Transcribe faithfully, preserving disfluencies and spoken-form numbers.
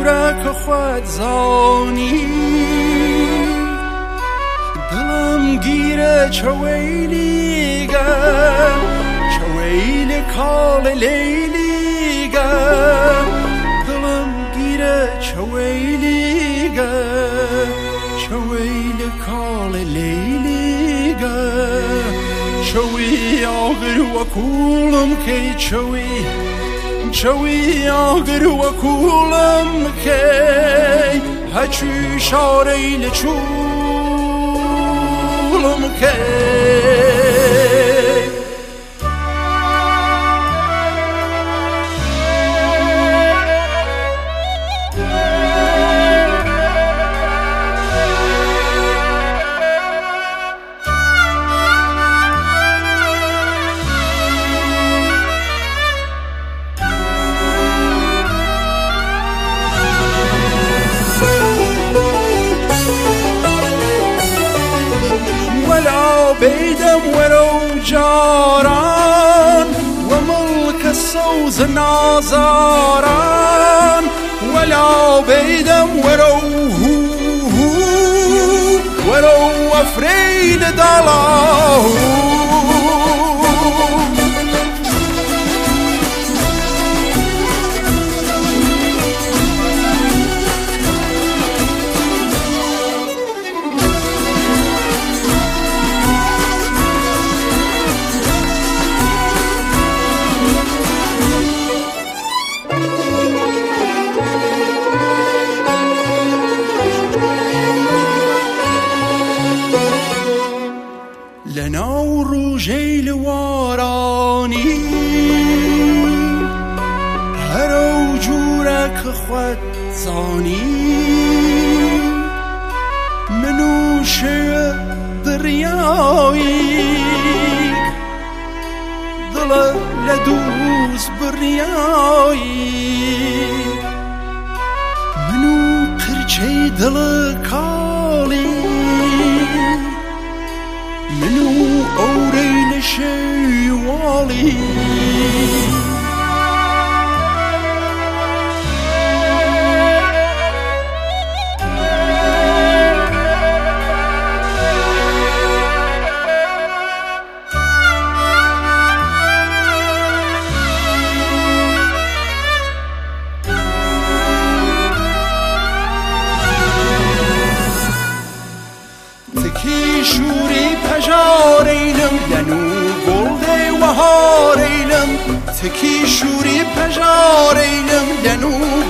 جورك خود زانی دلم گیره چویلیگه چویل کال لیلیگه دلم گیره چویلیگه چویل کال لیلیگه چوی آگر و کولم که چوی چوی آگر و کولم که هچی شاریل چولم که بيدم ولو جاران وملك الصوز نازاران ولا بيدم ولو هو هو ولو أفريد دلاه لناو روجي لواراني هرو جورك خود زاني منوش بريايك ضل لدوز بريايك منو قرچي دل كالي منو أورين شيوالي تكي شوري پجارینم لنو گلده و هارینم تکی شوری پجارینم لنو